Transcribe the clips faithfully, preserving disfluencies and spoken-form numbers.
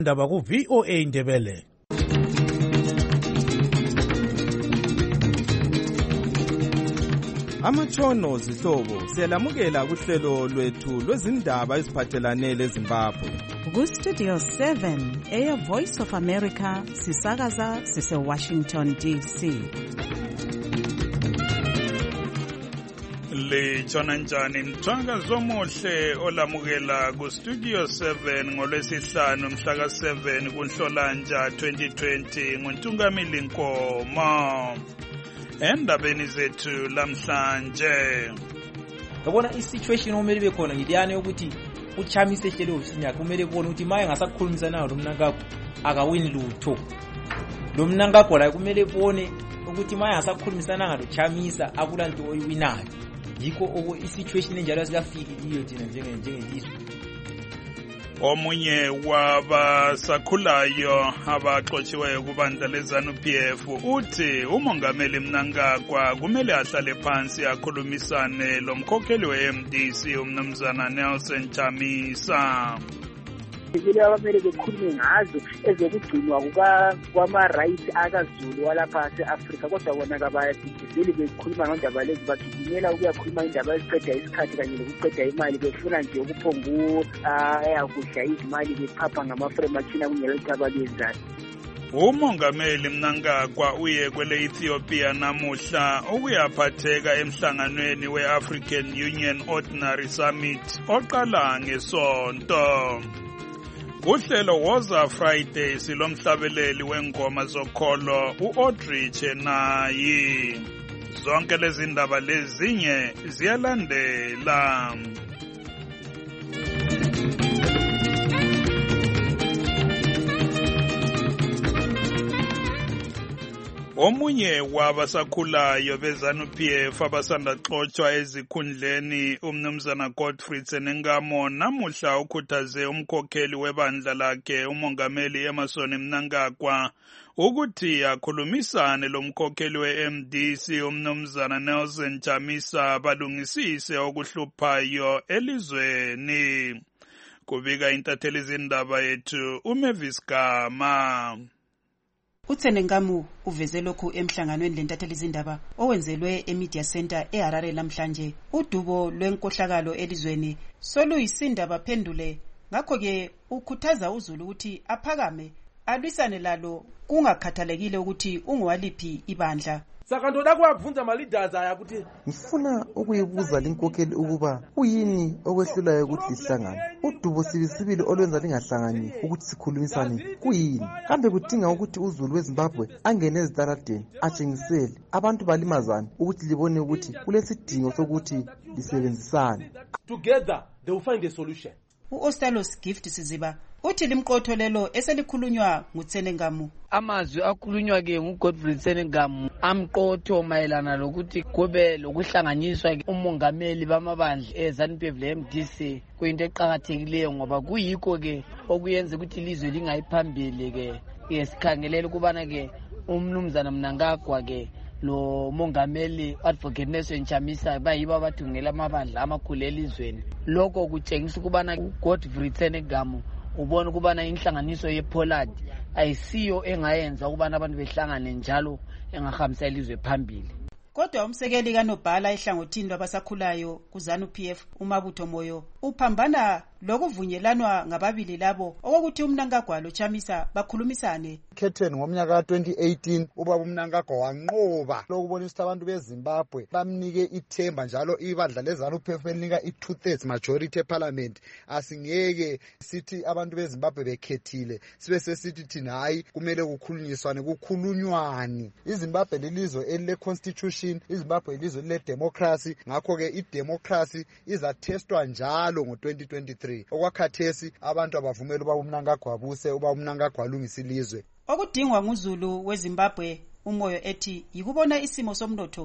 Ndaba ku V O A Ndebele. Amatshono zihlobo siyalamukela kuhlelo lwethu lwezindaba eziphathelane leZimbabwe. Ku Studio seven eya Voice of America sisakaza sise Washington D C. Le chona njani mthanga zomuhle olamukela ku Studio seven ngolwesihlanu mhla ka seven kuNhlolanja twenty twenty nguNtungamili Nkomo. Endabeni zethu lamhlanje ngabona isituation omele bekhona ngiliyane ukuthi uchamise ehlele ofisini yakhe kumele kubona ukuthi maye ngasakhulumisa nayo lo mnankakho akawini lutho. Lo mnankakho la kumele kubone ukuthi maye ngasakhulumisa nanga lo chamisa akulanto oyiwinayo. Yikho oko isituation enjalo sikafiki liyo thina njenge njengelizwe. Omunye wabasakhulayo abaxotshiweyo kubandla leZANU P F uthi umongameli Mnangagwa kumele ahlale phansi akhulumisane lomkhokheli we-M D C umnumzana Nelson Chamisa. Kumele abamele bekhulume ngazo ezokugcinwa kwama-rights akaZulu walapha ase-Afrika kodwa bona kabayazidizeli bekhuluma ngendaba lezi bagijimela ukuyakhuluma indaba eziqeda isikhathi kanye nokuqeda imali befuna nje ukuphongudla izimali bephapha ngama-frame kungelethaba lwezani. Umongameli Mnangagwa uye kwele Ethiopia namuhla ukuyaphatheka emhlanganweni we-African Union Ordinary Summit oqala ngesonto. Kuhlelo Woza Friday silomhlabeleli wengoma zokholo uAudrey Chenayi. Zonke lezi ndaba lezinye ziyalandela. Omunye wabasakhulayo beZANU P F abasanda xotshwa ezikhundleni umnumzana Godfrey Tsenengamo namuhla ukhuthaze umkhokheli webandla lakhe umongameli Emmerson Mnangagwa ukuthi akhulumisane lomkhokheli we-M D C umnumzana Nelson Chamisa balungisise okuhluphayo elizweni. Kubika intatheli izindaba yethu uMavis Gama. uTsenengamo uveze lokhu emhlanganweni lentatheli izindaba owenzelwe eMedia Center eHarare namhlanje. Udubo lwenkohlakalo elizweni soluyisindaba phendule ngakho ke ukhuthaza uZulu ukuthi aphakame alwisane lalo kungakhathalekile ukuthi ungowaliphi ibandla. Sakantona kwavunza ama leaders aya ukuthi ngifuna ukuyibuza linkokheli ukuba uyini okwehlulayo ukuthi lihlangane. Udubo sibisibili olwenza lingahlangani ukuthi sikhulumisane kuyini? Kambe kudinga ukuthi uZulu weZimbabwe angene ezitaradeni atshengisele abantu balimazana ukuthi libone ukuthi kulesidingo sokuthi lisebenzisane. Together they will find a solution. U-Ostalos Gift Siziba uthi limqotho lelo eselikhulunywa nguTsenengamo. Amazwi akhulunywa ke nguGodfrey Tsenengamo amqotho mayelana lokuthi kube lokuhlanganiswa umongameli bamabandla eZANU P F le-M D C kuyinto eqhakathekileyo ngoba kuyikho ke okuyenza ukuthi ilizwe lingayiphambili ke yesikhangelela ukubana ke umnumzana Mnangagwa ke lo mongameli Advocate Nelson Chamisa bayiba bathungela amabandla amakhulu elizweni. Lokho kutshengisa ukubana uGodfrey Tsenengamo ubona ukubana inhlanganiso yePollard ayisiyo engayenza ukubana abantu behlangane njalo engahambisa ilizwe phambili. Kodwa umsekeli kaNobhala ehlangothini lwabasakhulayo kuZANU P F uMabutho Moyo uphambana lokuvunyelana ngababili labo okuthi uMnangagwa lo Chamisa bakhulumisane. Captain ngomnyaka ka twenty eighteen ubaba uMnangagwa wanqoba lokubonisa abantu beZimbabwe bamnike ithemba njalo ibandla leZANU P F elinika i-two thirds majority eParliament. Asingeke sithi abantu beZimbabwe bekhethile sibe sesithi thina hayi kumele kukhulunyiswane kukhulunywane. iZimbabwe lilizwe elile constitution, iZimbabwe ilizwe le democracy, ngakho ke idemocracy izatestwa njalo ngo twenty twenty-three. Okwakhathesi abantu abavumela uba uMnangagwa abuse uba uMnangagwa alungisa ilizwe. Okudingwa nguZulu weZimbabwe uMoyo ethi yikubona isimo somnotho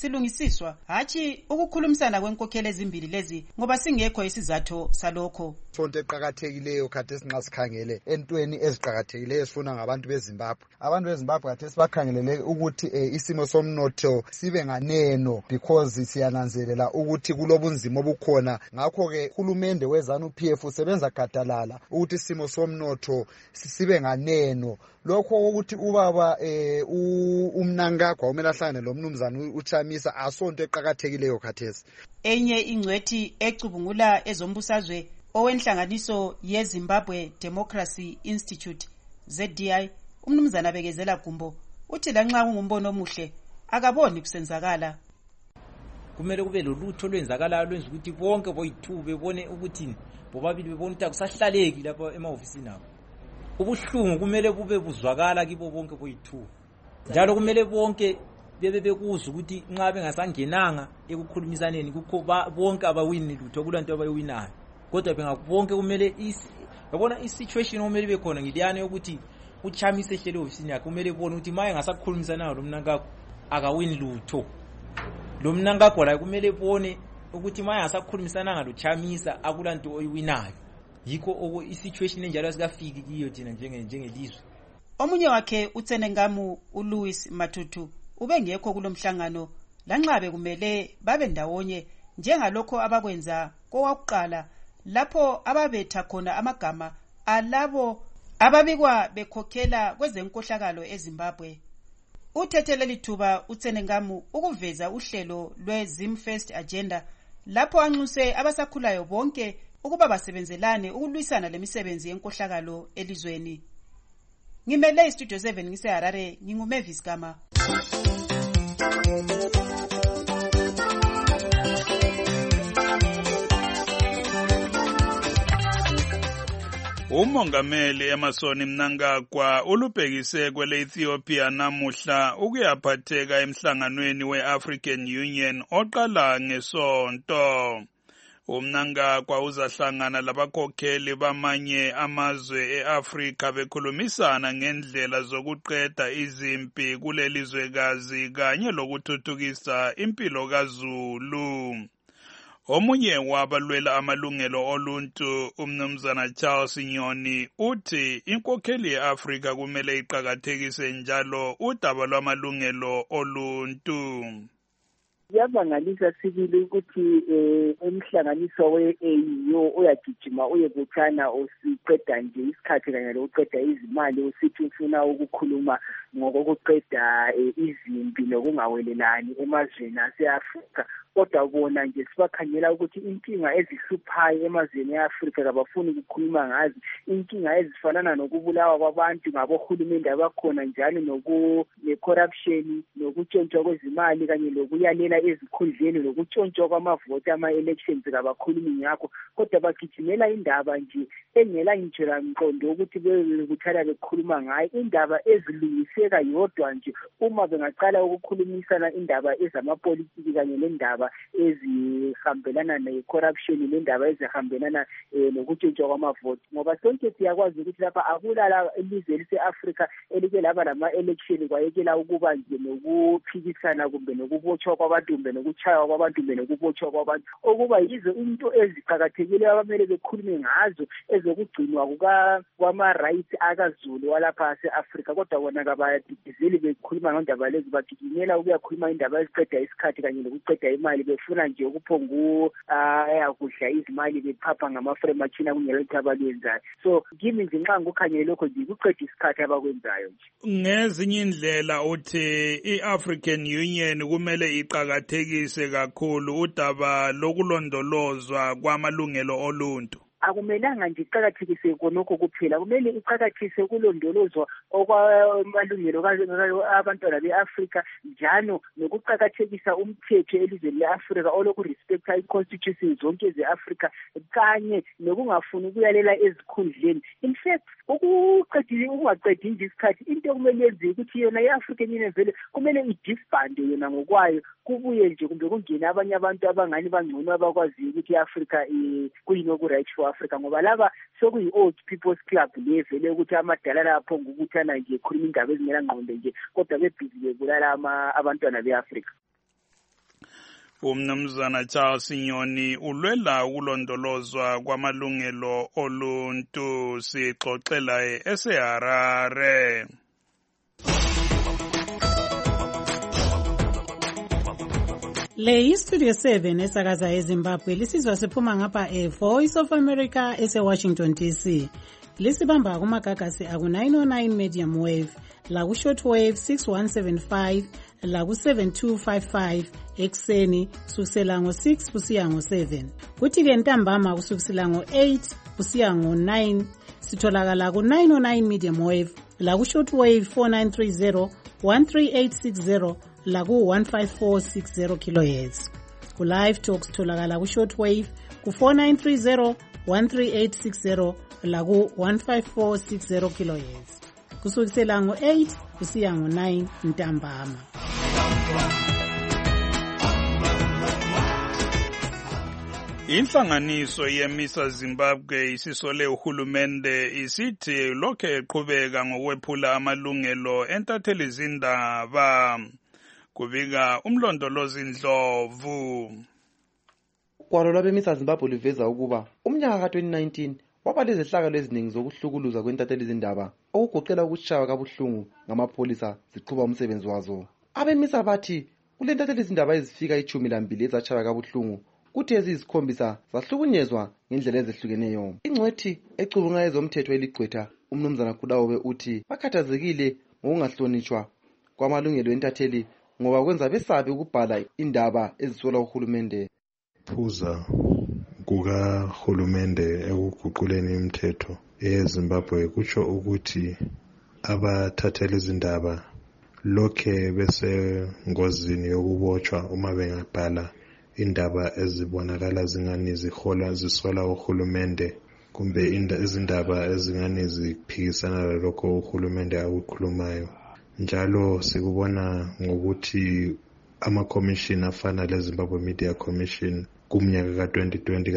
silungisiswa hathi ukukhulumisana kwenkokheli ezimbili lezi ngoba singekho isizathu salokho. asonto eqakathekileyo khathesi nxa sikhangele entweni eziqakathekileyo esifuna ngabantu beZimbabwe. Abantu beZimbabwe khathesi bakhangelele ukuthi eh, isimo somnotho sibe nganeno because siyananzelela ukuthi kulobunzima obukhona. Ngakho-ke uhulumende we-ZANU-P F usebenza gadalala ukuthi isimo somnotho sibe nganeno. Lokho ukuthi ubaba eh, uMnangagwa umele ahlangane lo mnumzana uChamisa asonto eqakathekileyo khathesi. Enye ingcwethi ecubungula ezombusazwe owenhlanganiso yeZimbabwe Democracy Institute Z D I umnumzana Bekezela Gumbo uthi lanxa kungumbono omuhle akaboni kusenzakala. Kumele kube lolutho lwenzakalayo lwenza ukuthi bonke boyithu bebone ukuthi bobabili bebona ukuthi akusahlaleki lapha emahofisini abo. Ubuhlungu kumele bube buzwakala kibo bonke boyithu. Njalo kumele bonke bebe bekuzwa ukuthi nxa bengasangenanga ekukhulumisaneni kukho bonke abawini lutho kulanto abayiwinayo. Kodwa bengakubonke kumele yabona isituation kumele ibe khona ngiliyane ukuthi uChamisa ehlele ofisini yakhe kumele ubone ukuthi maye ngasakhulumisana lo Mnangagwa akawini lutho. Lo Mnangagwa la kumele ubone ukuthi maye ngasakhulumisana ngalo Chamisa akulanto oyiwinayo. Yikho oko isituation enjalo sikafiki kiyo thina njenge njengelizwe. Omunye wakhe uTsenengamu uLouis Matutu ubengekho kulomhlangano lanxa kumele babe ndawonye njengalokho abakwenza kowakuqala lapho ababetha khona amagama alabo ababikwa bekhokhela kwezenkohlakalo eZimbabwe. Uthethele lithuba uTsenengamu ukuveza uhlelo lweZimfirst agenda lapho anxuse abasakhulayo bonke ukuba basebenzelane ukulwisana lemisebenzi yenkohlakalo elizweni. Ngimele iStudio seven ngise Harare nginguMavis Gama. Umongameli Emmerson Mnangagwa ulubhekise kwele Ethiopia namuhla ukuyaphatheka emhlanganweni we-African Union oqala ngesonto. UMnangagwa uzahlangana labakhokheli bamanye amazwe eAfrika bekhulumisana ngendlela zokuqeda izimpi kulelizwekazi kanye lokuthuthukisa impilo kaZulu. Omunye wabalwela amalungelo oluntu umnumzana Charles Nyoni uthi inkokheli yeAfrika kumele iqakathekise njalo udaba lwamalungelo oluntu. Yabangalisa sibili ukuthi emhlanganiso we-A U uyagijima uyebuthana usiqeda nje isikhathi kanye lokuqeda izimali usithi ufuna ukukhuluma ngokuqeda izimpi nokungawelelani emazweni ase-Afrika. Kodwa bona nje sibakhangela ukuthi inkinga ezihluphayo emazweni eAfrika kabafuni ukukhuluma ngazo, inkinga ezifanana nokubulawa kwabantu ngabohulumende abakhona njalo noku ne-corruption nokutshontshwa kwezimali kanye lokuyalela ezikhundleni lokutshontshwa kwamavoti ama-elections kabakhulumi ngakho. Kodwa bagijimela indaba nje engela ngitshela mqondo ukuthi bekuthana bekhuluma ngayo, indaba ezilungiseka yodwa nje uma bengaqala ukukhulumisana indaba ezamapolitiki kanye nendaba ezihambelana ne-corruption nendaba ezihambelana nokutshintshwa kwamavoti. Ngoba sonke siyakwazi ukuthi lapha akulala ilizwe lise-Afrika elike laba lama-election kwayekela ukuba nje nokuphikisana kumbe nokubotshwa kwabantu kumbe nokuchaywa kwabantu kumbe nokubotshwa kwabantu, okuba yizo into eziqakathekileyo abamele bekhulume ngazo ezokugcinwa kwama-rights akaZulu walapha ase-Afrika. Kodwa bona kabayadidizeli bekhuluma ngendaba lezi, bagijimela ukuyakhuluma indaba eziqeda isikhathi kanye nokuqeda imali, befuna nje ukuphongu ayakudla izimali bephapha ngama-frame machine kungela ukuthi abalwenzayo. So kimi nje nxa ngokukhangele lokho nje kuqeda isikhathi abakwenzayo nje. Ngezinye indlela uthi i-African Union kumele iqakathekise kakhulu udaba lokulondolozwa kwamalungelo oluntu. Akumelanga nje iqakathekise konokho kuphela, kumele iqakathise ukulondolozwa okwamalungelo abantwana be-Afrika njalo nokuqakathekisa umthetho elizweni le-Afrika olokhu respecta i-constitution zonke ze-Afrika kanye nokungafuni ukuyalela ezikhundleni. In fact ukuqedile ukungaqedi nje isikhathi into kumele yenziwe ukuthi yona i-African Union vele kumele idisbande yona ngokwayo, kubuye nje kumbe kungene abanye abantu abangani bangcono abakwaziyo ukuthi i-Afrika kuyini oku-right for Africa, ngoba laba sokuyi-old people's club le vele ukuthi amadala lapho ngokuthana nje khuluma indaba ezingela ngqondo nje kodwa bebhizi bebulala abantwana be-Afrika. Umnumzana Charles Nyoni ulwela ukulondolozwa kwamalungelo oluntu. Sixoxela eseHarare. Le iStudio seven esakaza eZimbabwe lisizwa siphuma ngapha eVoice of America eseWashington D C. Lisibamba kumagagasi aku nine oh nine medium wave, laku shortwave six one seven five, laku seven two five five ekseni kusukela ngo six kusiya ngo seven. Kuthi ke ntambama kusukela ngo eight kusiya ngo nine sitholakala ku nine oh nine medium wave, laku shortwave four nine three zero, one three eight six zero, laku one five four six zero kilohertz. Ku live talks tholakala ku shortwave ku four nine three zero, one three eight six zero, laku one five four six zero kilohertz. Kusukela ngo eight kusiya ngo nine ntambama. Inhlanganiso yemisa Zimbabwe isisole uhulumende isithi lokho eqhubeka ngokwephula amalungelo entatheli zindaba. Kubika umlondolozi Ndlovu. Ugwalo lwabemisa Zimbabwe luveza ukuba umnyaka ka twenty nineteen waba lezehlakalo eziningi zokuhlukuluza kwentatheli zindaba okugoqela ukushaywa kabuhlungu ngamapholisa ziqhuba umsebenzi wazo. Abemisa bathi kule ntatheli zindaba ezifika ichumi lambili ezashaywa kabuhlungu kuthi eziyisikhombisa zahlukunyezwa ngendlela ezehlukeneyo. Ingcwethi ecubunga ezomthetho eligqwetha umnumzana Kudawobe uthi bakhathazekile ngokungahlonitshwa kwamalungelo entatheli ngoba kwenza besabe ukubhala indaba ezisola uhulumende. Phuza kukahulumende ekuguquleni imithetho eZimbabwe kutsho ukuthi abathatheli izindaba lokhe bese ngozini yokubotshwa uma bengabhala indaba ezibonakala zingani zihola zisola uhulumende kumbe izindaba ezingani ziphikisana lalokho uhulumende akukhulumayo. Njalo sikubona ngokuthi ama-commission afana leZimbabwe Media Commission kumnyaka ka twenty twenty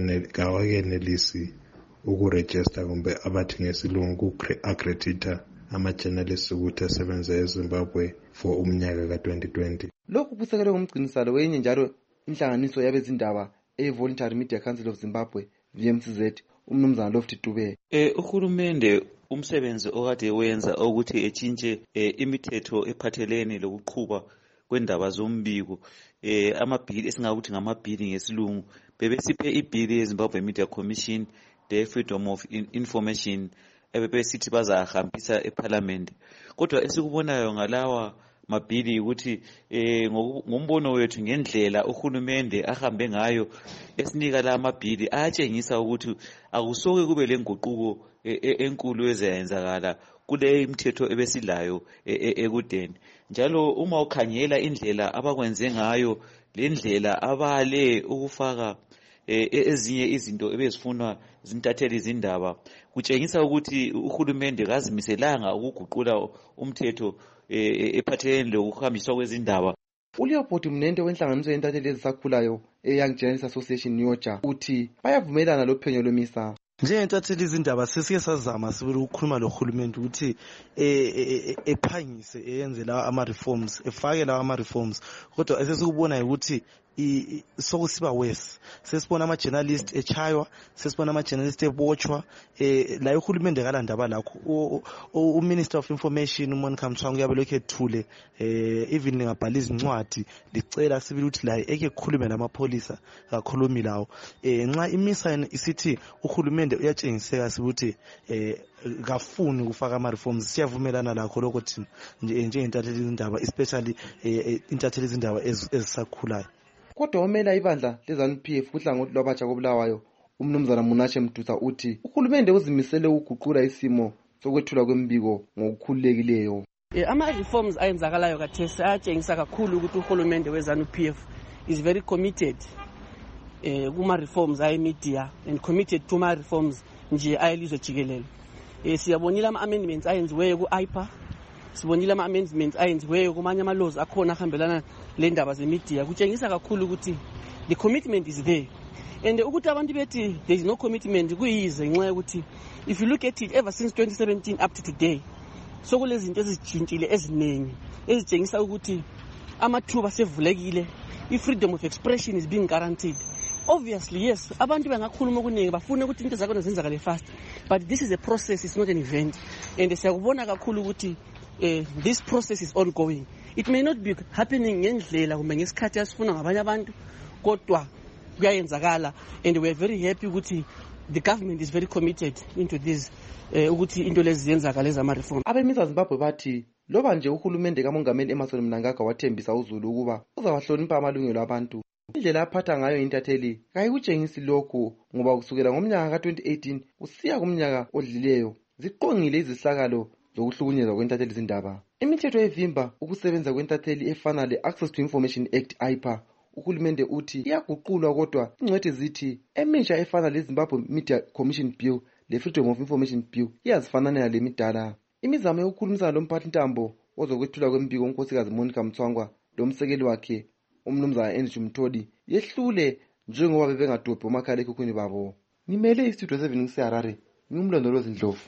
kawakenelisi ukuregister kumbe abathi ngesilungu ku-accredita ama-journalists ukuthi asebenza eZimbabwe for umnyaka ka twenty twenty. Lokhu kusekelwe ngumgcinisalo wenye njalo inhlanganiso yabezindaba e-Voluntary Media Council of Zimbabwe V M C Z umnumzana Lofty Dube. Eh uhulumende umsebenzi okade wenza ukuthi etshintshe imithetho ephathelene lokuqhuba kwendaba zombiko eh amabhili esingakuthi ngamabhili ngesilungu bebesiphe ibhili yeZimbabwe Media Commission the Freedom of Information ebebesithi bazahambisa eParliament. Kodwa esikubonayo ngalawa mabhili ukuthi eh ngombono wethu ngendlela uhulumende ahambe ngayo esinika la mabhili ayatshengisa ukuthi akusoke kube lenguquko enkulu ezayenzakala kule imithetho ebesilayo ekudeni. Njalo uma ukhangela indlela abakwenze ngayo lendlela abale ukufaka ezinye izinto ebezifunwa zintatheli izindaba kutshengisa ukuthi uhulumende kazimiselanga ukuguqula umthetho ephathelene lokuhambiswa kwezindaba. uLeopold Mnente wenhlanganiso yentatheli ezisakhulayo eYoung Journalists Association Yoja uthi bayavumelana lophenyo lwemisa. Njengentatheli izindaba sesike sazama sibele ukukhuluma lohulumende ukuthi ephangise eyenze lawa ama reforms efake lawa ama reforms kodwa esesikubona ukuthi sokusiba worse. Sesibona ama journalists echaywa, sesibona ama journalists ebotshwa eh la uhulumende kalandaba lakho u Minister of Information uMonica Mthwangu yabe lokho ethule eh even ngabhala izincwadi licela sibili ukuthi la eke khulume namapholisa kakhulumi lawo eh nxa imisa isithi uhulumende uyatshengiseka sibuthi eh kafuni kufaka ama reforms siyavumelana lakho lokho thina njengentatheli izindaba especially intatheli izindaba ezisakhulayo. Kodwa omela ibandla leZANU P F uhlangothi lwabatsha koBulawayo umnumzana Munashe Mduza uthi uhulumende uzimisele ukuguqula isimo sokwethula kwembiko ngokukhululekileyo. Ama reforms ayenzakalayo kathesi ayatshengisa kakhulu ukuthi uhulumende weZANU P F is very committed eh kuma reforms ay media and committed to ma reforms nje ayelizwe jikelele. Eh siyabonile ama amendments ayenziwe ku I P A, sibonile ama amendments ayenziwe kumanye ama laws akhona ahambelana le ndaba ze media kutshengisa kakhulu ukuthi the commitment is there. And ukuthi abantu bethi there is no commitment kuyize nxa ukuthi if you look at it ever since twenty seventeen up to today so kulezinto ezijintshile eziningi ezitshengisa ukuthi amathuba sevulekile, i-freedom of expression is being guaranteed. Obviously, yes, abantu bengakhuluma okuningi bafuna ukuthi into zakhona zenzakale fast, but this is a process, it's not an event. And siyakubona kakhulu ukuthi uh, this process is ongoing. It may not be happening ngendlela kumbe ngesikhathi asifuna ngabanye abantu, kodwa kuyayenzakala, and we are very happy ukuthi the government is very committed into this uh, ukuthi into lezi ziyenzakale zama reform. Abemisa Zimbabwe bathi loba nje uhulumende kamongameli Emmerson Mnangagwa wathembisa uZulu ukuba uzawahlonipha amalungelo abantu, indlela aphatha ngayo intatheli kayikutshengisi lokhu, ngoba kusukela ngomnyaka ka twenty eighteen kusiya kumnyaka odlileyo ziqongile izihlakalo zokuhlukunyezwa kwentatheli zindaba. Imithetho evimba ukusebenza kwentatheli efana le Access to Information Act I P A, uhulumende uthi iyaguqulwa, kodwa ingcwethi zithi emisha efana le Zimbabwe Media Commission Bill le Freedom of Information Bill iyazifanana le midala. Imizamo yokukhulumisana lomphathi ntambo ozokwethula kwembiko uNkosikazi Monica Mthwangwa lomsekeli wakhe umnumzana Andrew Mthodi yehlule njengoba bebengadobhi umakhala ekhukhwini babo. Nimele istudio seven ngiseHarare, ngumlondolozi Ndlovu.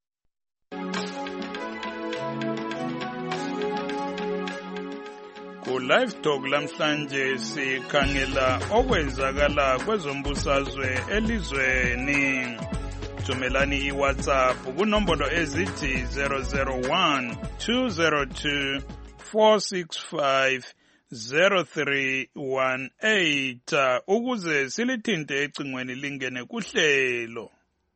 Ku live talk lamhlanje sikhangela okwenzakala kwezombusazwe elizweni. Thumelani iWhatsApp kunombolo ezithi zero zero one two zero two four six five zero three one eight ukuze silithinte ecingweni lingene kuhlelo.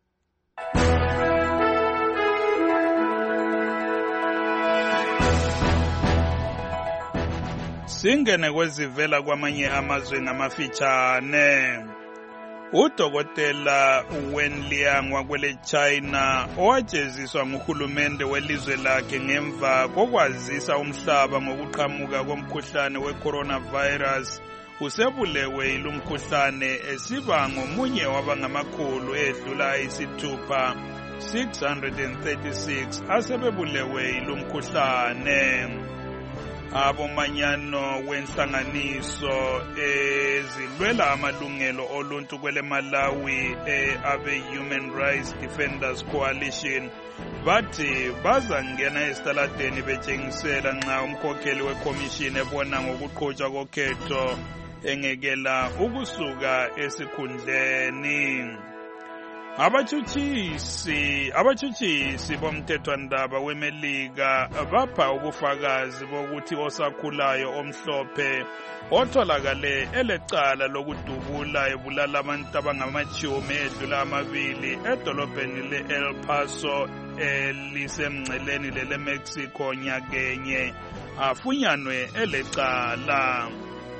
Singene kwezivela kwamanye amazwe namafitshane. Udokotela Wenliang wakwele China owajeziswa nguhulumende welizwe lakhe ngemva kokwazisa umhlaba ngokuqhamuka komkhuhlane we-coronavirus usebulewe ilumkhuhlane esiba ngomunye wabangamakhulu edlula isithupha six hundred thirty-six asebebulewe ilumkhuhlane. Abomanyano wenhlanganiso ezilwela amalungelo oluntu kwele Malawi abe Human Rights Defenders Coalition bathi bazangena esitaladeni betshengisela nxa umkhokheli wekomishini ebona ngokuqhutshwa kokhetho engekela ukusuka esikhundleni. Abachuchisi abachuchisi bomthethwandaba weMelika bapha ubufakazi bokuthi osakhulayo omhlophe otholakale elecala lokudubula ebulala abantu abangamachumi edlula amabili edolobheni le-El Paso elisemngceleni lele-Mexico nyakenye afunyanwe elecala.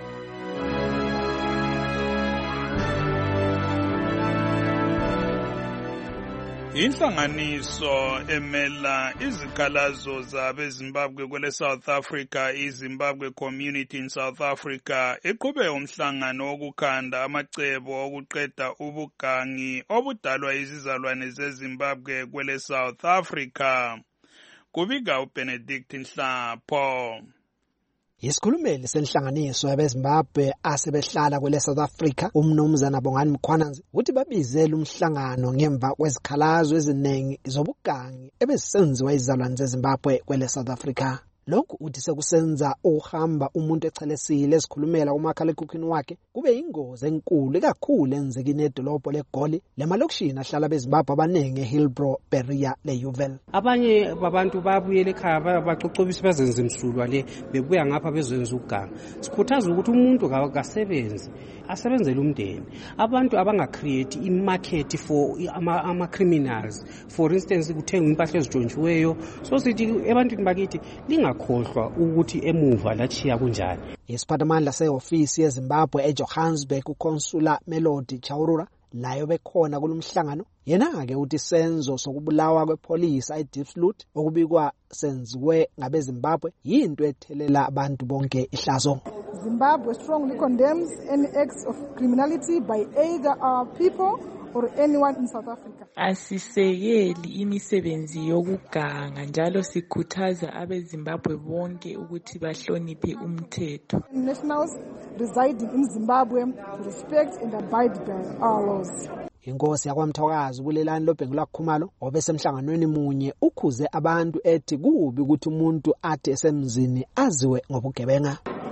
Inhlanganiso emela izikhalazo zabeZimbabwe kwele South Africa, iZimbabwe Community in South Africa, iqhube umhlangano wokukhanda amacebo okuqeda ubugangi obudalwa izizalwane zeZimbabwe kwele South Africa. Kubika uBenedict Nhlapho. Isikhulumeli senhlanganiso yabeZimbabwe asebehlala kwele South Africa umnumzana Bongani Mkhwananzi uthi babizele umhlangano ngemva kwezikhalazo eziningi zobugangi ebesenziwa izizalwane zeZimbabwe kwele South Africa. Lokhu uthi sekusenza uhamba umuntu echelesile esikhulumela kumakhala ekhukhwini wakhe kube ingozi enkulu kakhulu enzekini edolobho leGoli lemalokishini ahlala beZimbabwe abanenge eHillbrow, Berea leUval. Abanye babantu babuyele ekhaya bacocobisa bazenze imsulwa le bebuya ngapha bezenza uganga. Sikhuthaza ukuthi umuntu akasebenze asebenzele umndeni. Abantu abanga create imarket for ama, ama criminals, for instance kuthengwa impahla ezijonjiweyo, so sithi ebantwini bakithi lingakhohlwa ukuthi emuva lachiya kunjani. Isiphathamandla seofisi yeZimbabwe eJohannesburg uConsular Melody Chaurura layo bekhona kulomhlangano yena ke uthi senzo sokubulawa kwepolice eDiepsloot okubikwa senziwe ngabeZimbabwe yinto ethelela abantu bonke ihlazo. Zimbabwe strongly condemns any acts of criminality by either our people or anyone in South Africa. Asisekeli imisebenzi yokuganga njalo sikhuthaza abeZimbabwe bonke ukuthi bahloniphe umthetho. Nationals residing in Zimbabwe to respect and abide by our laws. Inkosi yakwaMthokazi kulelani loBhengula Khumalo obesemhlanganweni munye ukhuze abantu ethi kubi ukuthi umuntu athi esemzini aziwe ngobugebenga.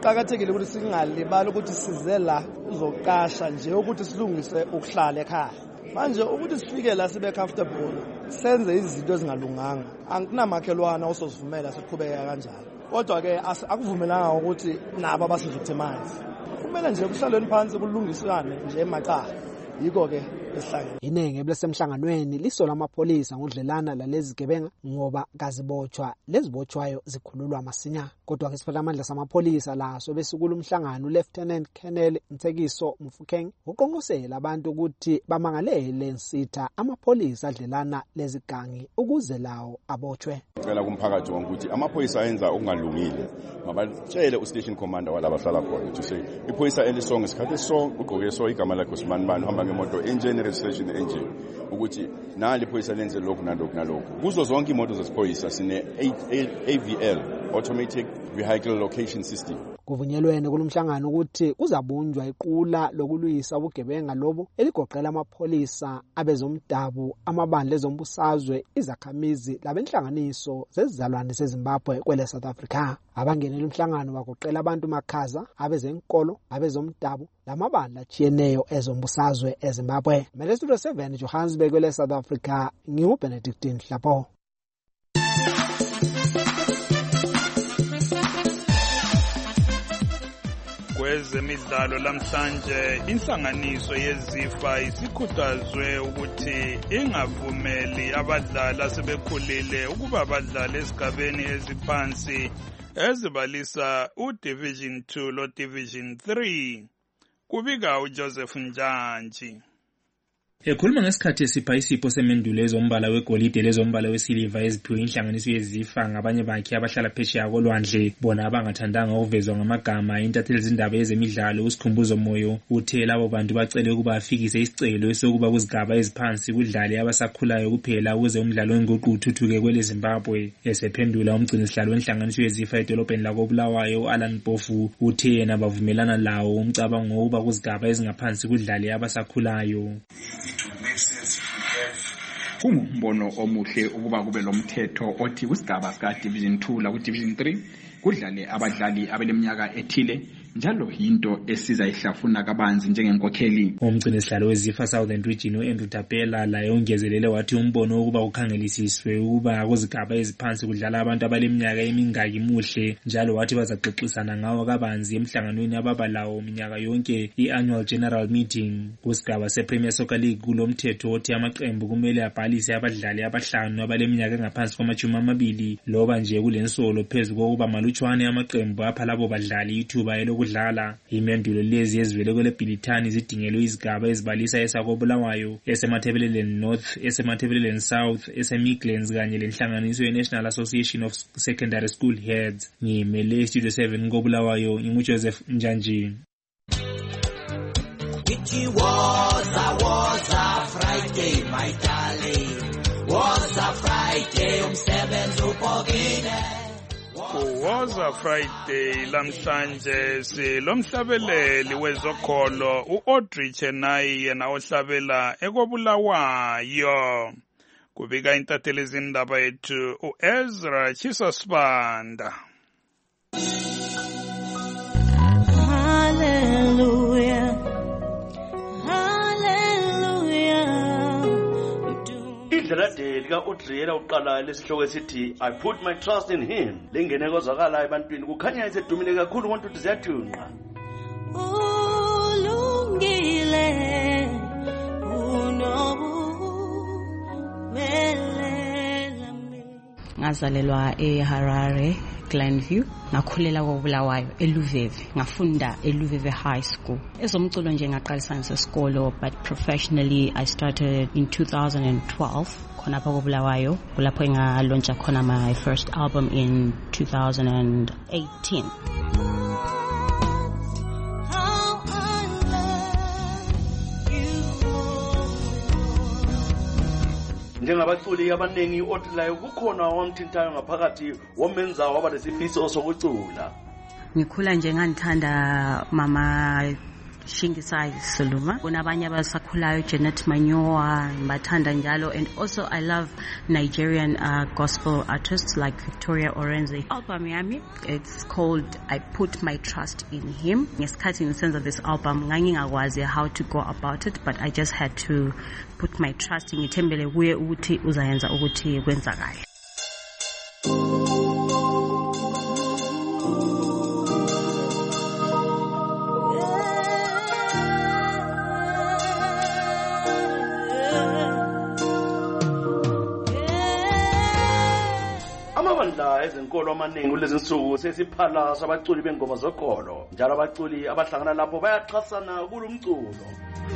kuqakathekile ukuthi singalibali ukuthi size la uzoqasha nje ukuthi silungise ukuhlala ekhaya. Manje ukuthi sifike la sibe comfortable senze izinto ezingalunganga angikunamakhelwana osozivumela siqhubeka kanjalo. Kodwa ke akuvumelanga ukuthi nabo abasivictimize. Kumele nje kuhlalweni phansi kulungiswane nje emaqala. Yiko ke esihlangene. Iningi lesemhlanganweni lisola amapholisa ngudlelana lalezi gebenga ngoba kazibotshwa lezibotshwayo zikhululwa masinya. Kodwa ke isiphathamandla samapholisa laso besikulu umhlangano Lieutenant Colonel Nthekiso Mufokeng uqonqosela abantu ukuthi bamangalele nsitha amapholisa adlelana lezigangi ukuze lawo abotshwe. Cela kumphakathi wonke ukuthi amapholisa ayenza okungalungile mabatshele ustation commander walaba hlala khona to say ipholisa elisonke isikhathi so ugqoke so igama lakho simanibani hamba ngemoto engine registration engine ukuthi nali ipholisa lenze lokhu nalokhu nalokhu kuzo zonke imoto zesipholisa sine A V L automatic vehicle location system. Kuvunyelwene kulumhlangano ukuthi kuzabunjwa iqula lokulwisa ubugebenga lobo eligoqela amapholisa abezomdabu amabandla ezombusazwe izakhamizi labenhlanganiso zezizalwane zeZimbabwe kwele South Africa. Abangenela umhlangano bagoqela abantu makhaza abezenkolo abezomdabu lamabandla achiyeneyo ezombusazwe eZimbabwe. Studio seven Johannesburg kwele South Africa ngiu Benedictine Hlapo. Kwezemidlalo lamhlanje inhlanganiso yeZIFA isikhuthazwe ukuthi ingavumeli abadlali asebekhulile ukuba abadlali esigabeni eziphansi ezibalisa uDivision two lo Division three. Kubika uJoseph Njanji. Ekhuluma ngesikhathi esipha isipho semendulo ezombala wegolide lezombala wesiliva eziphiwe inhlanganiso yeZIFA ngabanye bakhe abahlala phesheya kolwandle bona abangathandanga ukuvezwa ngamagama intatheli zindaba ezemidlalo usikhumbuzo moyo uthe labo bantu bacele ukuba afikise isicelo esokuba kuzigaba eziphansi kudlale abasakhulayo kuphela ukuze umdlalo wenguqu uthuthuke kwele Zimbabwe. Esephendula umgcini sihlalo wenhlanganiso yeZIFA edolobheni lakoBulawayo uAlan Bofu uthe yena bavumelana lawo umcabango wokuba kuzigaba ezingaphansi kudlale abasakhulayo. Kungumbono omuhle ukuba kube lomthetho othi kusigaba sika Division two la ku Division three kudlale abadlali abeleminyaka ethile njalo into esiza ihlafuna kabanzi njengenkokheli. Umgcini sihlalo weZIFA Southern Region uAndrew Tapela la yongezelele wathi umbono ukuba ukhangelisiswe ukuba kuzigaba eziphansi kudlala abantu abaleminyaka emingaki muhle njalo wathi bazaxoxisana ngawo kabanzi emhlanganweni ababalawo minyaka yonke iannual general meeting. Kusigaba sePremier Soccer League kulomthetho othi amaqembu kumele abhalise abadlali abahlanu abaleminyaka engaphansi kwamajumi amabili loba nje kulensolo phezulu kokuba malutshwane amaqembu apha labo badlali ithuba elokudlala. Imendulo lezi ezivele kwele Bhilithani zidingelwe izigaba ezibalisa eSakobulawayo, eseMathebeleleni North, eseMathebeleleni South, eseMidlands kanye lenhlanganiso yeNational Association of Secondary School Heads. Ngimele Studio seven koBulawayo nginguJoseph Njanji. It was a was a Friday, my darling. Was a Friday umsebenzi upokile. Kuwoza Friday lamhlanje silomhlabeleli wezokholo uAudrey Chenai yena ohlabela ekobulawayo. Kubika intatheli izindaba yethu uEzra Chisasibanda. Hallelujah. Idlelade lika Audrey uqala lesihloko esithi I put my trust in him lengene kozwakala ebantwini kukhanya isedumile kakhulu ngonto ukuthi ziyathunqa. Ulungile unobumelela. Ngazalelwa eHarare Glenview ngakhulela koBulawayo eLuveve ngafunda eLuveve High School ezomculo nje ngaqalisa ngesikolo but professionally I started in two thousand twelve khona lapha koBulawayo kulapho ngalauncha khona my first album in two thousand eighteen. Njengabaculi abanengi otilayo kukhona wamthintayo ngaphakathi wamenza waba lesifiso sokucula. Ngikhula nje ngandithanda mama Shingisai Saluma. Kunabanye abasakhulayo Janet Manyoa, Mbathanda njalo, and also I love Nigerian uh, gospel artists like Victoria Orenze. Album yami, it's called I Put My Trust in Him. Ngesikhathi in the sense of this album, ngangingakwazi how to go about it, but I just had to put my trust in ngithembele kuye ukuthi uzayenza ukuthi kwenzakale. Amabandla ezenkolo amaningi kulezi nsuku sesiphala sabaculi bengoma zokholo, njalo abaculi abahlangana lapho bayaxhasana kulumculo.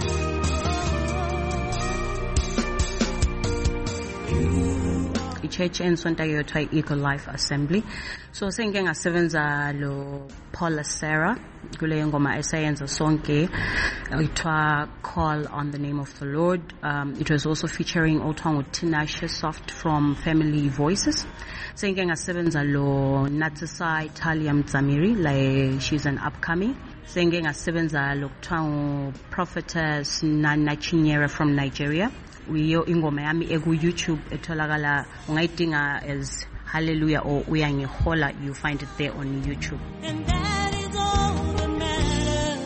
Church ensonto yothiwa Eagle Life Assembly. So sengike ngasebenza lo Paula Sarah kule ngoma esayenza sonke ithiwa Call on the Name of the Lord. Um, it was also featuring Otwangu Tinashe Soft from Family Voices. Sengike ngasebenza lo Natsisa Italia Mzamiri, like she's an upcoming. Sengike ngasebenza lo Otwangu Prophetess Nana Chinyere from Nigeria. Uyo ingoma yami eku YouTube etholakala ungayidinga as Hallelujah or uyangihola, you find it there on YouTube. And that is all that matters.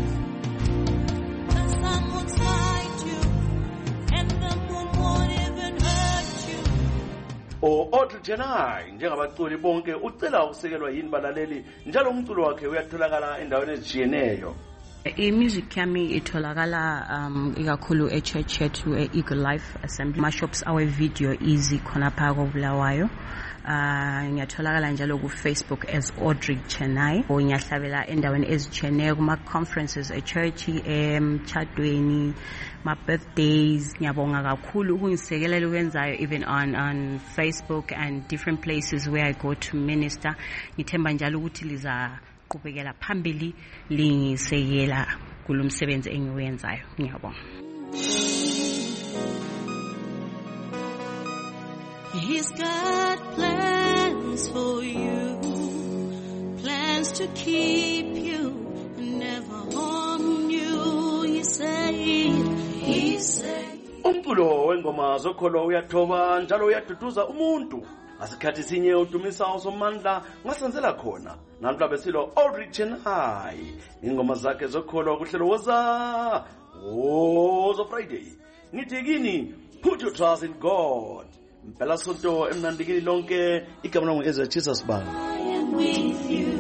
The sun won't fight you, and the moon won't even hurt you. O Audrey Chenay njengabaculi bonke ucela ukusekelwa yini balaleli, njalo umculo wakhe uyatholakala endaweni ezijiyeneyo. I-music yami itholakala um ikakhulu e-church yethu e-Eagle Life Assembly. Ma-shops awe video easy khona phaka koBulawayo. Uh, ngiyatholakala njalo ku-Facebook as Audrey Chenay. Ngiyahlabela endaweni ezijiyeneyo kuma-conferences e-church, emchadweni, ma-birthdays. Ngiyabonga kakhulu ukungisekelela ukwenzayo even on, on Facebook and different places where I go to minister. Ngithemba njalo ukuthi liza qhubekela phambili lingisekela kulomsebenzi engiwenzayo. Ngiyabonga. He's got plans for you, plans to keep you and never harm you. He said, he said. Umculo wengoma zokholo uyathoba njalo uyaduduza umuntu. Asikhathi sinye udumisa usomandla ngasenzela khona. Namhla besilo Audrey Chenay. Ingoma zakhe zokholo kuhlelo woza Woza Friday. Nithi kini, put your trust in God. Mpela sonto emnandikini lonke igama langu Ezra Jesus Bang. I am with you.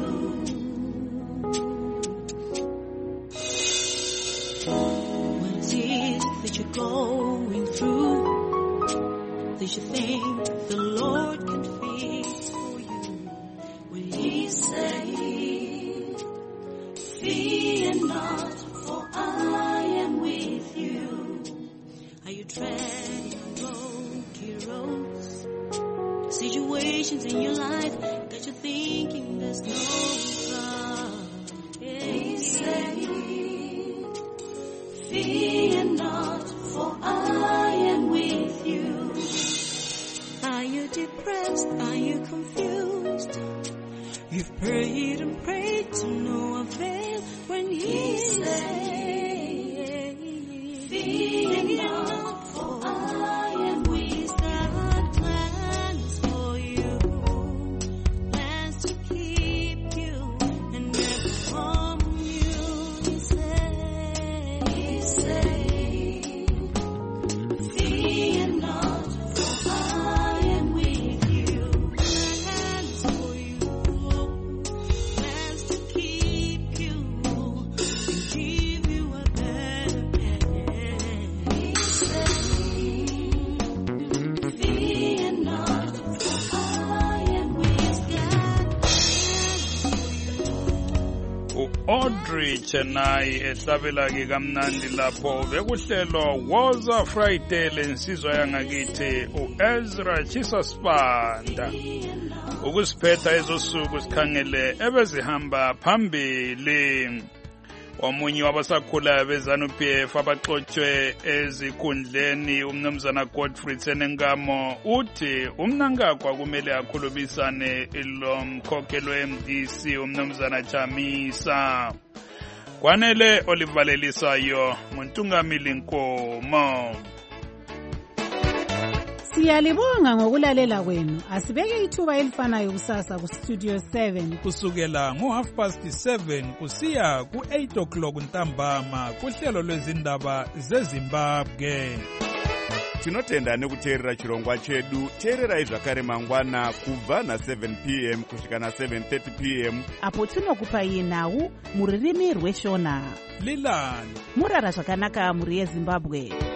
What it is that you're going through, that you think the Lord can fix for you. When He said, fear not, for I am with you. Are you treading rocky roads? Situations in your life got you thinking there's no God. He said, fear not, for I am with you. Are you depressed? Are you confused? You've prayed and prayed to no avail. When He said, fear not, for I am with you. He's got plans for you, plans to keep you and never harm you. He said, He said, fear not, for I am with you. Plans for you, plans to keep you and give you a better end. He said, fear not, for I am with God. U-Audrey Chenay ehlabela ke kamnandi lapho bekuhlelo Woza Friday lensizwa yangakithi u-Ezra Chisasibanda. Ukusiphetha ezosuku sikhangele ebezihamba phambili. Omunye wabasakhula beZanu-P F abaxotshwe ezikhundleni umnumzana Godfrey Tsenengamo uthi umnankagwa kumele akhulumisane lo mkhokheli we-M D C umnumzana Chamisa. kwanele olivalelisayo muntungamili Nkomo. Siyalibonga ngokulalela kwenu. Asibeke ithuba elifanayo kusasa ku Studio seven kusukela ngo half past seven kusiya ku eight o'clock ntambama kuhlelo lwezindaba zeZimbabwe. Tinotenda nekuteerera chirongwa chedu. Teererai zvakare mangwana kubva na seven p m kusvika na seven thirty p m apo tinokupai nhau muririmi rweshona. Lilani murara zvakanaka muri yeZimbabwe.